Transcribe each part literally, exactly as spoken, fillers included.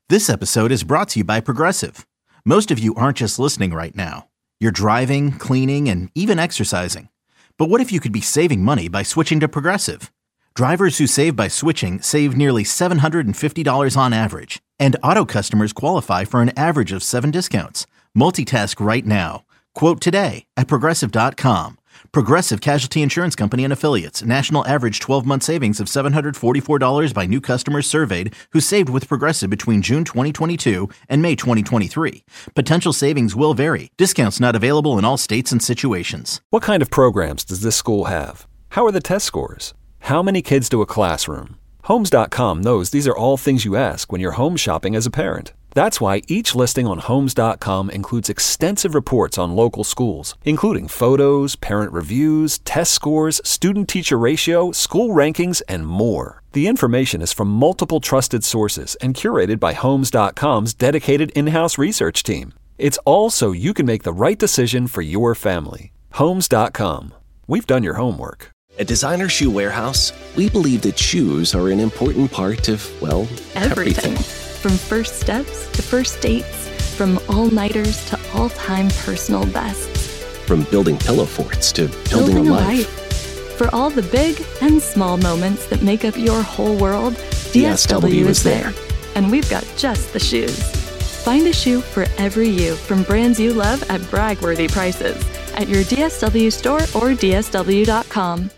This episode is brought to you by Progressive. Most of you aren't just listening right now. You're driving, cleaning, and even exercising. But what if you could be saving money by switching to Progressive? Drivers who save by switching save nearly seven hundred fifty dollars on average. And auto customers qualify for an average of seven discounts. Multitask right now. Quote today at Progressive dot com. Progressive Casualty Insurance Company and Affiliates. National average twelve-month savings of seven hundred forty-four dollars by new customers surveyed who saved with Progressive between June twenty twenty-two and May twenty twenty-three. Potential savings will vary. Discounts not available in all states and situations. What kind of programs does this school have? How are the test scores? How many kids do a classroom? Homes dot com knows these are all things you ask when you're home shopping as a parent. That's why each listing on Homes dot com includes extensive reports on local schools, including photos, parent reviews, test scores, student-teacher ratio, school rankings, and more. The information is from multiple trusted sources and curated by Homes dot com's dedicated in-house research team. It's all so you can make the right decision for your family. Homes dot com. We've done your homework. At Designer Shoe Warehouse, we believe that shoes are an important part of, well, everything. everything. From first steps to first dates, from all-nighters to all-time personal bests. From building pillow forts to building, building a, a life. life. For all the big and small moments that make up your whole world, D S W is there. And we've got just the shoes. Find a shoe for every you from brands you love at brag-worthy prices at your D S W store or D S W dot com.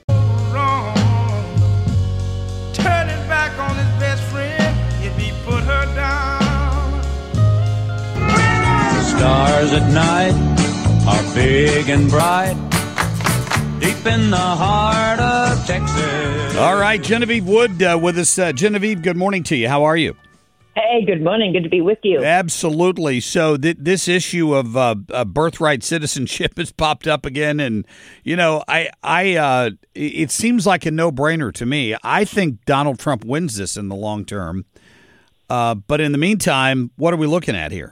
Stars at night are big and bright, deep in the heart of Texas. All right, Genevieve Wood uh, with us. Uh, Genevieve, good morning to you. How are you? Hey, good morning. Good to be with you. Absolutely. So th- this issue of uh, uh, birthright citizenship has popped up again, and you know, I, I, uh, it seems like a no-brainer to me. I think Donald Trump wins this in the long term, uh, but in the meantime, what are we looking at here?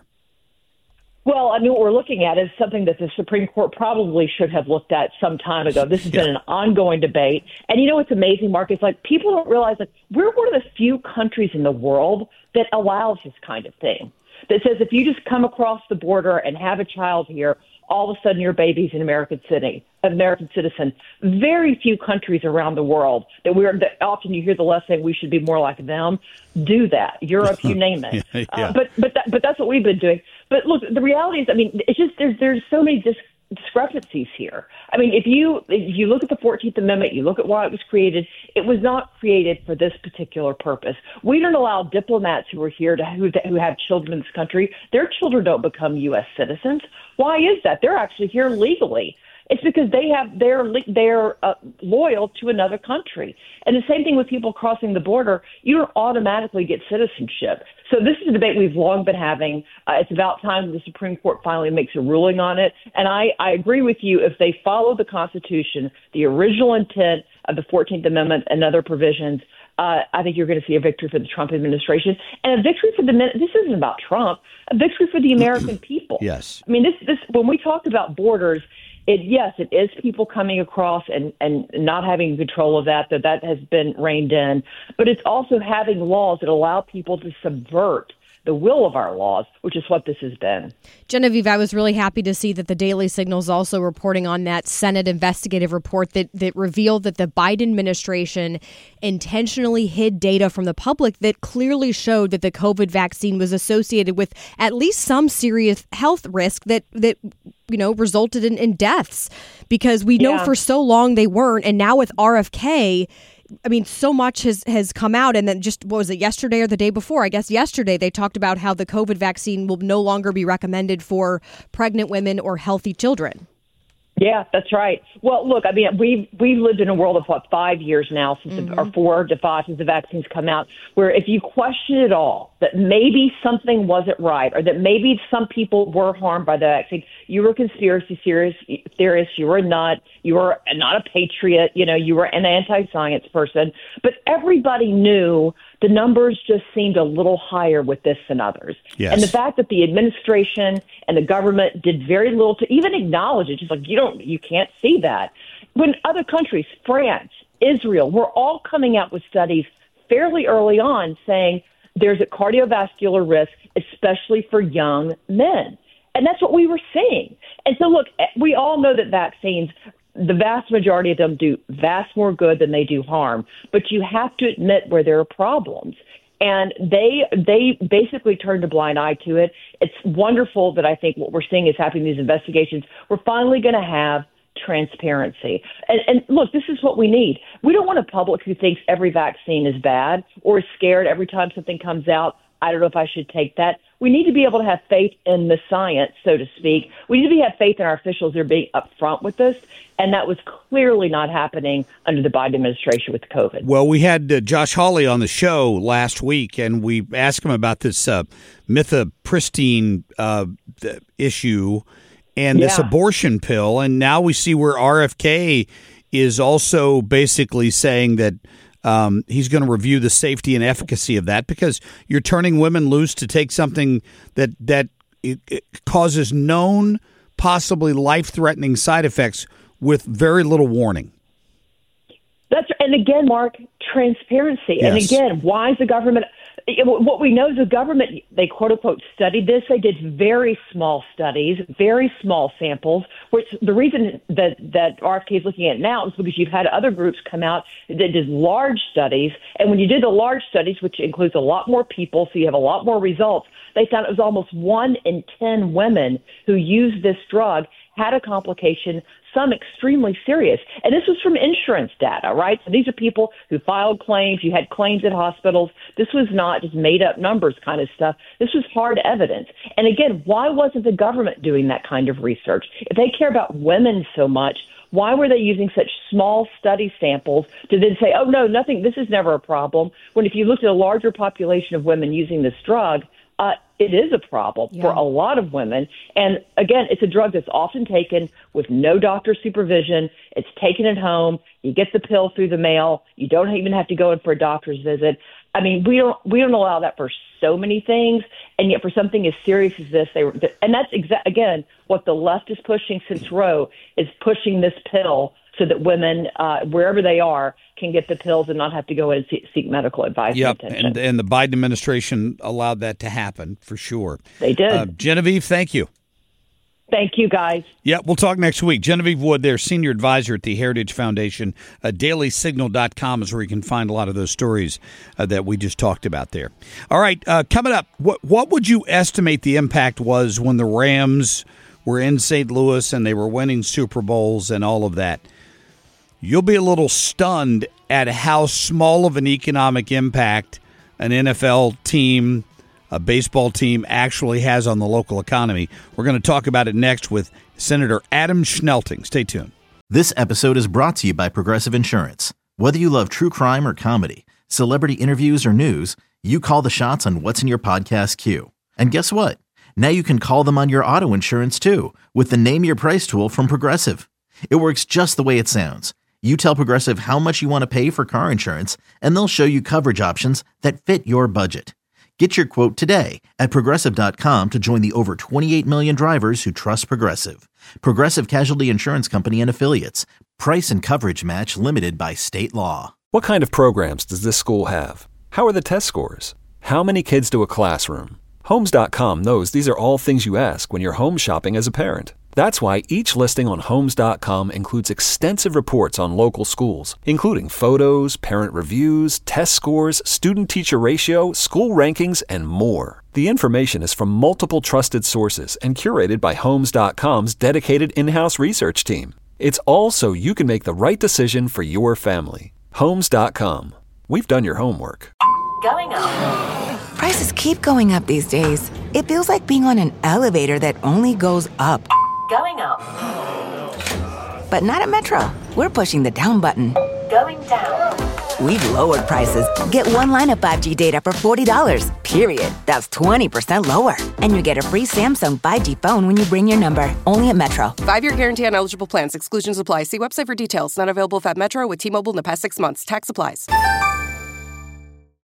Well, I mean, what we're looking at is something that the Supreme Court probably should have looked at some time ago. This has yeah. been an ongoing debate. And you know what's amazing, Mark? It's like people don't realize that we're one of the few countries in the world that allows this kind of thing. That says if you just come across the border and have a child here, all of a sudden your baby's an American city, an American citizen. Very few countries around the world that we're that often you hear the less saying we should be more like them do that. Europe, you name it. yeah, yeah. Uh, but but that, but that's what we've been doing. But look, the reality is, I mean, it's just there's there's so many dis- discrepancies here. I mean, if you if you look at the fourteenth Amendment, you look at why it was created. It was not created for this particular purpose. We don't allow diplomats who are here to who who have children in this country. Their children don't become U S citizens. Why is that? They're actually here legally. It's because they have they're they're uh, loyal to another country. And the same thing with people crossing the border. You don't automatically get citizenship. So this is a debate we've long been having. Uh, it's about time the Supreme Court finally makes a ruling on it. And I, I agree with you. If they follow the Constitution, the original intent of the fourteenth Amendment and other provisions, uh, I think you're going to see a victory for the Trump administration and a victory for the – this isn't about Trump, a victory for the American people. Yes. I mean, this this when we talk about borders – It, yes, it is people coming across and, and not having control of that, that that has been reined in. But it's also having laws that allow people to subvert the will of our laws, which is what this has been. Genevieve, I was really happy to see that the Daily Signal is also reporting on that Senate investigative report that, that revealed that the Biden administration intentionally hid data from the public that clearly showed that the COVID vaccine was associated with at least some serious health risk that, that you know, resulted in, in deaths, because we know yeah. for so long they weren't. And now with R F K, I mean, so much has, has come out. And then just, what was it, yesterday or the day before? I guess yesterday they talked about how the COVID vaccine will no longer be recommended for pregnant women or healthy children. Yeah, that's right. Well, look, I mean, we've, we've lived in a world of, what, five years now, since mm-hmm. the, or four to five since the vaccines come out, where if you question at all that maybe something wasn't right or that maybe some people were harmed by the vaccine, you were a conspiracy theorist, you were a nut, you were not a patriot, you know, you were an anti-science person. But everybody knew the numbers just seemed a little higher with this than others. Yes. And the fact that the administration and the government did very little to even acknowledge it, just like you don't, you can't see that. When other countries, France, Israel, were all coming out with studies fairly early on saying there's a cardiovascular risk, especially for young men. And that's what we were seeing. And so, look, we all know that vaccines, the vast majority of them do vast more good than they do harm. But you have to admit where there are problems. And they they basically turned a blind eye to it. It's wonderful that I think what we're seeing is happening in these investigations. We're finally going to have transparency. And, and look, this is what we need. We don't want a public who thinks every vaccine is bad or is scared every time something comes out. I don't know if I should take that. We need to be able to have faith in the science, so to speak. We need to have faith in our officials who are being upfront with this, and that was clearly not happening under the Biden administration with COVID. Well, we had uh, Josh Hawley on the show last week, and we asked him about this uh, mifepristone uh, issue and this Yeah. abortion pill, and now we see where R F K is also basically saying that Um, he's going to review the safety and efficacy of that, because you're turning women loose to take something that that it, it causes known, possibly life-threatening side effects with very little warning. That's and again, Mark, transparency. Yes. And again, why is the government? What we know is the government, they quote unquote studied this. They did very small studies, very small samples. Which the reason that that R F K is looking at it now is because you've had other groups come out that did large studies, and when you did the large studies, which includes a lot more people, so you have a lot more results, they found it was almost one in ten women who used this drug had a complication, some extremely serious. And this was from insurance data, right? So these are people who filed claims. You had claims at hospitals. This was not just made up numbers kind of stuff. This was hard evidence. And again, why wasn't the government doing that kind of research? If they care about women so much, why were they using such small study samples to then say, oh, no, nothing, this is never a problem, when if you looked at a larger population of women using this drug, uh, it is a problem Yeah. for a lot of women. And again, it's a drug that's often taken with no doctor supervision. It's taken at home. You get the pill through the mail. You don't even have to go in for a doctor's visit. I mean, we don't we don't allow that for so many things, and yet for something as serious as this, they were, and that's exa- again what the left is pushing since Roe, is pushing this pill so that women, uh, wherever they are, can get the pills and not have to go in and see- seek medical advice. Yep, and attention. and, and the Biden administration allowed that to happen, for sure. They did. Uh, Genevieve, thank you. Thank you, guys. Yeah, we'll talk next week. Genevieve Wood, their senior advisor at the Heritage Foundation. Uh, daily signal dot com is where you can find a lot of those stories uh, that we just talked about there. All right, uh, coming up, what what would you estimate the impact was when the Rams were in Saint Louis and they were winning Super Bowls and all of that? You'll be a little stunned at how small of an economic impact an N F L team, a baseball team, actually has on the local economy. We're going to talk about it next with Senator Adam Schnelting. Stay tuned. This episode is brought to you by Progressive Insurance. Whether you love true crime or comedy, celebrity interviews or news, you call the shots on what's in your podcast queue. And guess what? Now you can call them on your auto insurance too with the Name Your Price tool from Progressive. It works just the way it sounds. You tell Progressive how much you want to pay for car insurance, and they'll show you coverage options that fit your budget. Get your quote today at Progressive dot com to join the over twenty-eight million drivers who trust Progressive. Progressive Casualty Insurance Company and Affiliates. Price and coverage match limited by state law. What kind of programs does this school have? How are the test scores? How many kids do a classroom? Homes dot com knows these are all things you ask when you're home shopping as a parent. That's why each listing on Homes dot com includes extensive reports on local schools, including photos, parent reviews, test scores, student-teacher ratio, school rankings, and more. The information is from multiple trusted sources and curated by Homes dot com's dedicated in-house research team. It's all so you can make the right decision for your family. Homes dot com. We've done your homework. Going up. Prices keep going up these days. It feels like being on an elevator that only goes up. Going up. But not at Metro. We're pushing the down button. Going down. We've lowered prices. Get one line of five G data for forty dollars, period. That's twenty percent lower. And you get a free Samsung five G phone when you bring your number. Only at Metro. Five-year guarantee on eligible plans. Exclusions apply. See website for details. Not available at Metro with T-Mobile in the past six months. Tax applies.